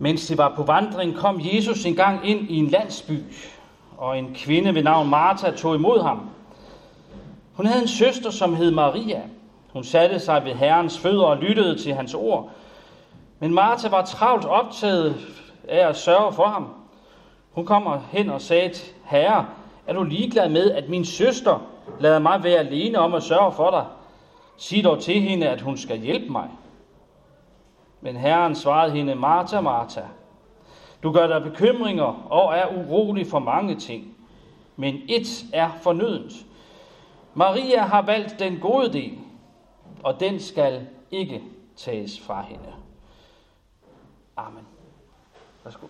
Mens de var på vandring, kom Jesus engang ind i en landsby, og en kvinde ved navn Martha tog imod ham. Hun havde en søster, som hed Maria. Hun satte sig ved Herrens fødder og lyttede til hans ord. Men Martha var travlt optaget af at sørge for ham. Hun kom hen og sagde til Herre, er du ligeglad med, at min søster lader mig være alene om at sørge for dig? Sig dog til hende, at hun skal hjælpe mig. Men Herren svarede hende, Martha, Martha, du gør dig bekymringer og er urolig for mange ting. Men ét er fornødent. Maria har valgt den gode del, og den skal ikke tages fra hende. Amen. Værsgo.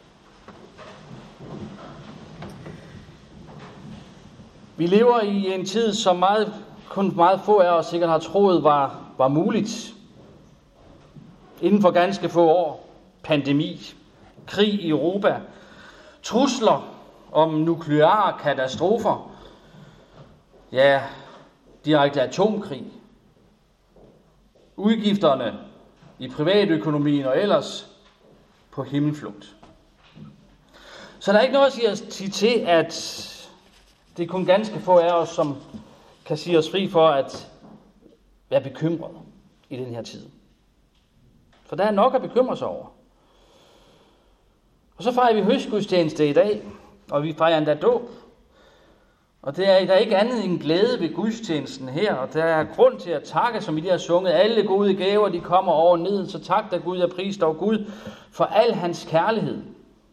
Vi lever i en tid, som kun meget få af os sikkert har troet var muligt. Inden for ganske få år, pandemi, krig i Europa, trusler om nukleare katastrofer, ja, direkte atomkrig, udgifterne i privatøkonomien og ellers på himmelflugt. Så der er ikke noget at sige til, at det er kun ganske få af os, som kan sige os fri for at være bekymret i den her tid. For der er nok at bekymre sig over. Og så fejrer vi høstgudstjeneste i dag, og vi fejrer endda dåb. Og der er ikke andet end glæde ved gudstjenesten her, og der er grund til at takke, som vi lige har sunget. Alle gode gaver, de kommer over ned, så tak da Gud og pris dog Gud for al hans kærlighed.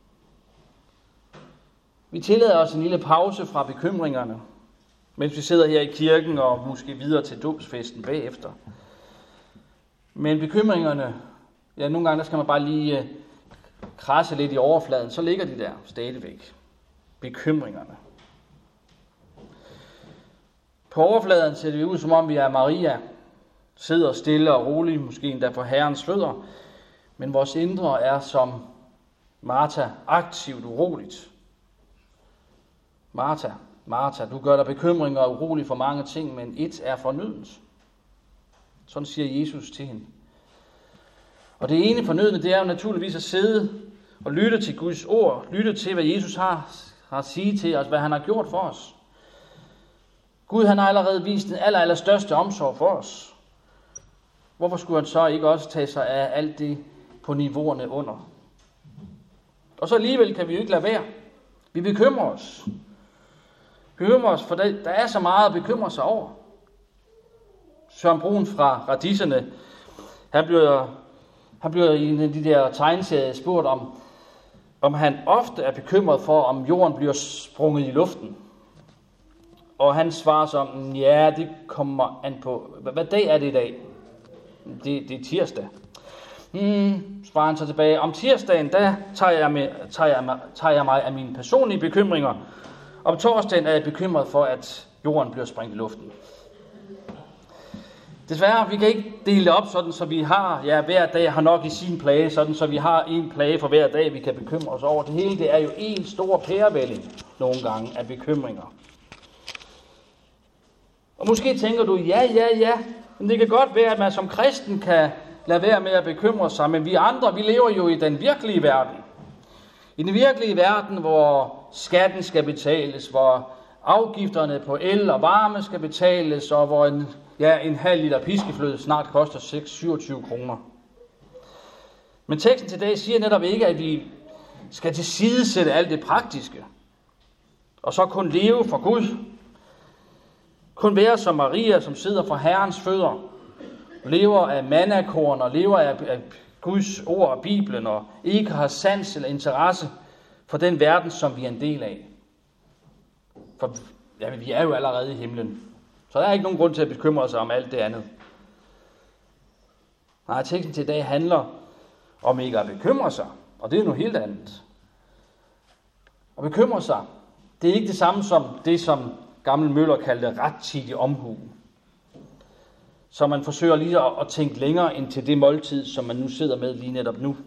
Vi tillader os en lille pause fra bekymringerne, mens vi sidder her i kirken og måske videre til dåbsfesten bagefter. Men bekymringerne, ja, nogle gange der skal man bare lige krasse lidt i overfladen, så ligger de der stadigvæk. Bekymringerne. På overfladen ser det ud, som om vi er Maria, sidder stille og rolig, måske endda på Herrens fødder, men vores indre er som Martha, aktivt uroligt. Martha, Martha, du gør dig bekymringer og urolig for mange ting, men ét er fornødent. Sådan siger Jesus til hende. Og det ene fornødne, det er jo naturligvis at sidde og lytte til Guds ord, lytte til, hvad Jesus har at sige til os, hvad han har gjort for os. Gud, han har allerede vist den allerstørste omsorg for os. Hvorfor skulle han så ikke også tage sig af alt det på niveauerne under? Og så alligevel kan vi jo ikke lade være. Vi bekymrer os. For der er så meget at bekymre sig over. Søren Brun fra Radisserne, han bliver i en af de der tegneserier spurgt om han ofte er bekymret for, om jorden bliver sprunget i luften. Og han svarer som, ja, det kommer an på. Hvad dag er det i dag? Det er tirsdag. Svarer han så tilbage. Om tirsdagen, der tager jeg mig af mine personlige bekymringer. Om torsdagen er jeg bekymret for, at jorden bliver sprængt i luften. Desværre, vi kan ikke dele op, sådan så vi har, ja, hver dag har nok i sin plage, sådan så vi har en plage for hver dag, vi kan bekymre os over. Det hele, det er jo en stor pærevælling nogle gange af bekymringer. Og måske tænker du, ja, men det kan godt være, at man som kristen kan lade være med at bekymre sig, men vi andre, vi lever jo i den virkelige verden. I den virkelige verden, hvor skatten skal betales, hvor afgifterne på el og varme skal betales, og hvor en halv liter piskefløde snart koster 27 kroner. Men teksten til dag siger netop ikke, at vi skal tilsidesætte alt det praktiske, og så kun leve for Gud. Kun være som Maria, som sidder for Herrens fødder, lever af mannakorn og lever af Guds ord og Bibelen, og ikke har sans eller interesse for den verden, som vi er en del af. For ja, vi er jo allerede i himlen, så der er ikke nogen grund til at bekymre sig om alt det andet. Nej, teksten til i dag handler om ikke at bekymre sig, og det er noget helt andet. At bekymre sig, det er ikke det samme som det, som Gammel Møller kaldte rettidig omhu. Så man forsøger lige at tænke længere ind til det måltid, som man nu sidder med lige netop nu.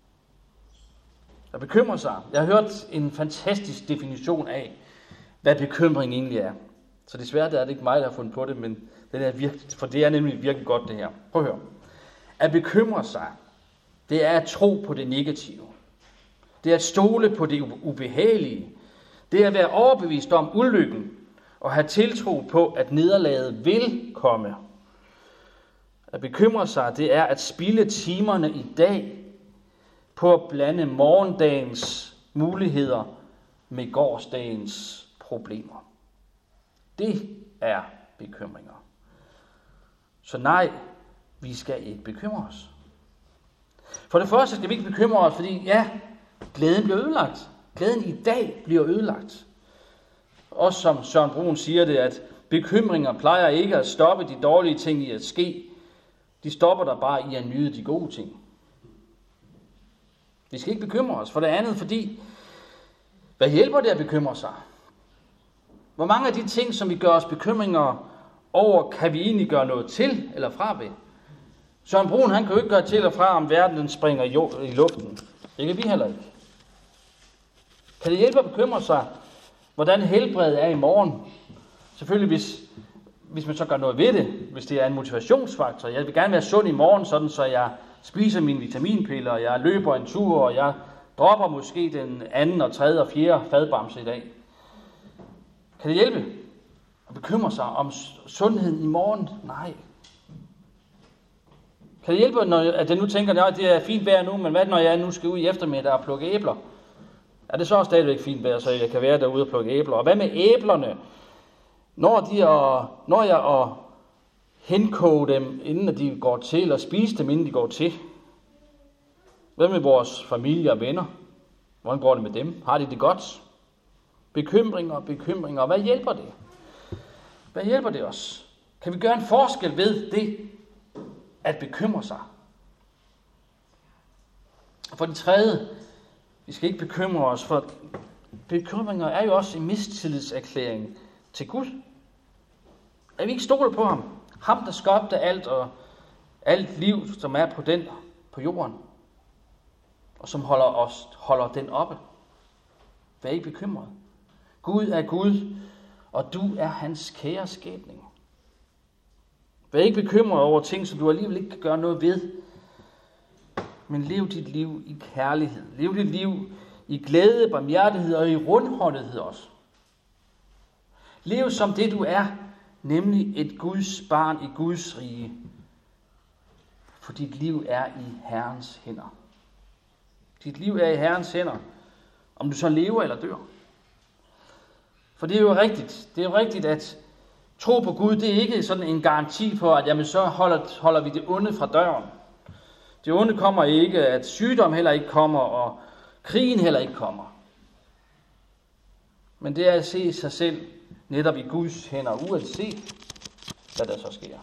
At bekymre sig. Jeg har hørt en fantastisk definition af, hvad bekymring egentlig er. Så desværre er det ikke mig, der har fundet på det, men det er virkelig, for det er nemlig virkelig godt det her. Prøv at høre. At bekymre sig, Det er at tro på det negative. Det er at stole på det ubehagelige. Det er at være overbevist om ulykken og have tiltro på, at nederlaget vil komme. At bekymre sig, det er at spilde timerne i dag på at blande morgendagens muligheder med gårsdagens problemer. Det er bekymringer. Så nej, vi skal ikke bekymre os. For det første skal vi ikke bekymre os, fordi glæden bliver ødelagt. Glæden i dag bliver ødelagt. Også som Søren Brun siger det, at bekymringer plejer ikke at stoppe de dårlige ting i at ske. De stopper der bare i at nyde de gode ting. Vi skal ikke bekymre os. For det andet, fordi hvad hjælper det at bekymre sig? Hvor mange af de ting, som vi gør os bekymringer over, kan vi egentlig gøre noget til eller fra ved? Søren Brun, han kan jo ikke gøre til eller fra, om verden springer i luften. Det kan vi heller ikke. Kan det hjælpe at bekymre sig, hvordan helbredet er i morgen? Selvfølgelig, hvis man så gør noget ved det, hvis det er en motivationsfaktor. Jeg vil gerne være sund i morgen, sådan så jeg spiser mine vitaminpiller, og jeg løber en tur, og jeg dropper måske den anden og tredje og fjerde fadbamse i dag. Kan det hjælpe at bekymre sig om sundheden i morgen? Nej. Kan det hjælpe, at jeg nu tænker, at det er fint vejr nu, men hvad når jeg nu skal ud i eftermiddag og plukke æbler? Er det så stadigvæk fint vejr, så jeg kan være derude og plukke æbler? Og hvad med æblerne? Når jeg at henkoge dem, inden de går til, eller spise dem, inden de går til? Hvad med vores familie og venner? Hvordan går det med dem? Har de det godt? Bekymringer. Hvad hjælper det? Hvad hjælper det os? Kan vi gøre en forskel ved det, at bekymre sig? For det tredje, vi skal ikke bekymre os, for bekymringer er jo også en mistillidserklæring til Gud. At vi ikke stoler på ham. Ham, der skabte alt og alt liv, som er på jorden. Og som holder den oppe. Vær ikke bekymret. Gud er Gud, og du er hans kære skabning. Vær ikke bekymret over ting, som du alligevel ikke kan gøre noget ved. Men lev dit liv i kærlighed. Lev dit liv i glæde, barmhjertighed og i rundhåndethed også. Lev som det du er, nemlig et Guds barn i Guds rige. For dit liv er i Herrens hænder. Dit liv er i Herrens hænder, om du så lever eller dør. For det er jo rigtigt. Det er jo rigtigt, at tro på Gud, det er ikke sådan en garanti for, at jamen, så holder vi det onde fra døren. Det onde kommer ikke, at sygdom heller ikke kommer, og krigen heller ikke kommer. Men det er at se sig selv netop i Guds hænder, uanset hvad der så sker.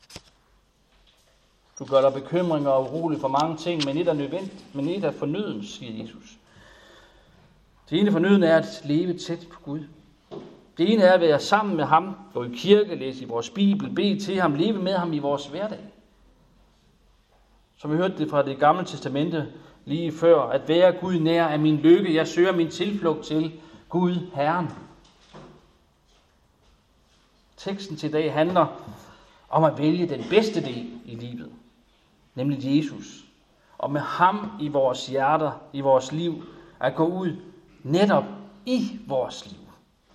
Du gør dig bekymringer og urolig for mange ting, men et er nødvendigt, men et er fornødent, siger Jesus. Det ene fornøden er at leve tæt på Gud. Det ene er at være sammen med ham, gå i kirke, læse i vores Bibel, bede til ham, leve med ham i vores hverdag. Som vi hørte det fra det gamle testamente lige før, at være Gud nær er min lykke. Jeg søger min tilflugt til Gud, Herren. Teksten til i dag handler om at vælge den bedste del i livet, nemlig Jesus. Og med ham i vores hjerter, i vores liv, at gå ud netop i vores liv.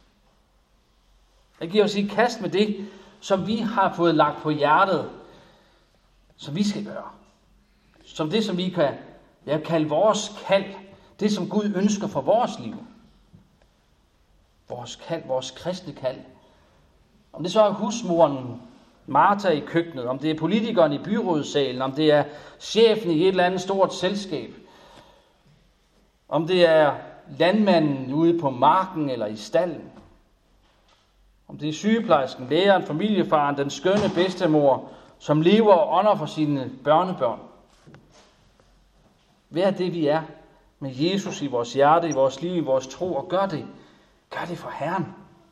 Jeg giver os i kast med det, som vi har fået lagt på hjertet, som vi skal gøre. Som det, som vi kan kalde vores kald. Det, som Gud ønsker for vores liv. Vores kald, vores kristne kald. Om det så er husmoren Martha i køkkenet, om det er politikeren i byrådssalen, om det er chefen i et eller andet stort selskab, om det er landmanden ude på marken eller i stalden, om det er sygeplejersken, læreren, familiefaren, den skønne bedstemor, som lever og ånder for sine børnebørn. Vær det vi er med Jesus i vores hjerte, i vores liv, i vores tro, og gør det for Herren.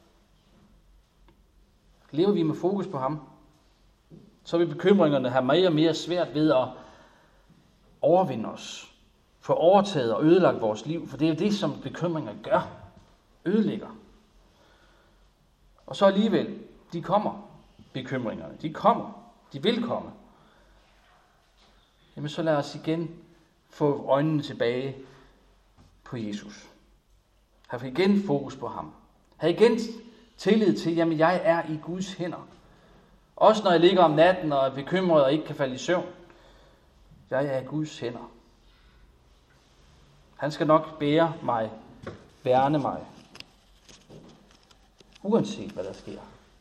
Lever vi med fokus på ham, så vil bekymringerne have mere og mere svært ved at overvinde os, få overtaget og ødelagt vores liv, for det er jo det, som bekymringer gør, ødelægger. Og så alligevel, de kommer, bekymringerne, de kommer, de vil komme. Jamen så lad os igen få øjnene tilbage på Jesus. Have igen fokus på ham. Have igen tillid til, jamen jeg er i Guds hænder. Også når jeg ligger om natten og er bekymret og ikke kan falde i søvn. Jeg er i Guds hænder. Han skal nok bære mig, værne mig. Uanset hvad der sker.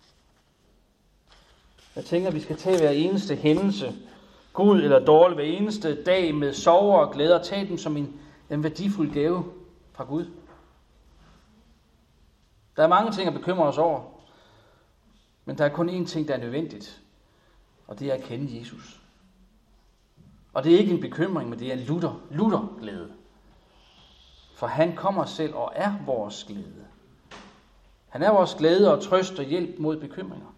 Jeg tænker, at vi skal tage hver eneste hændelse, god eller dårlig, hver eneste dag med sorger og glæder, og tage dem som en værdifuld gave fra Gud. Der er mange ting at bekymre os over, men der er kun én ting, der er nødvendigt, og det er at kende Jesus. Og det er ikke en bekymring, men det er lutter glæde. For han kommer selv og er vores glæde. Han er vores glæde og trøst og hjælp mod bekymringer.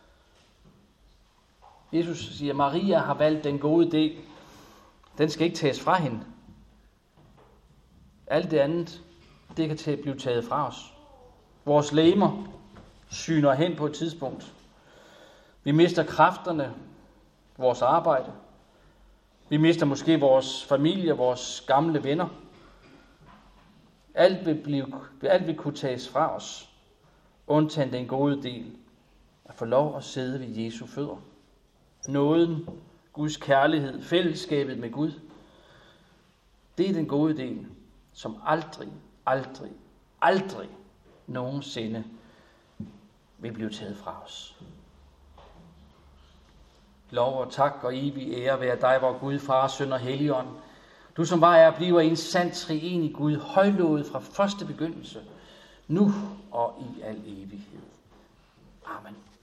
Jesus siger, at Maria har valgt den gode del. Den skal ikke tages fra hende. Alt det andet, det kan blive taget fra os. Vores legemer syner hen på et tidspunkt. Vi mister kræfterne, vores arbejde. Vi mister måske vores familie, vores gamle venner. Alt vil kunne tages fra os, undtagen den gode del, at få lov at sidde ved Jesu fødder. Nåden, Guds kærlighed, fællesskabet med Gud, det er den gode del, som aldrig nogensinde vil blive taget fra os. Lov og tak og evig ære være dig, vor Gud, Far, Søn og Helligånd. Du som var og bliver en sand treenig Gud, højlovet fra første begyndelse, nu og i al evighed. Amen.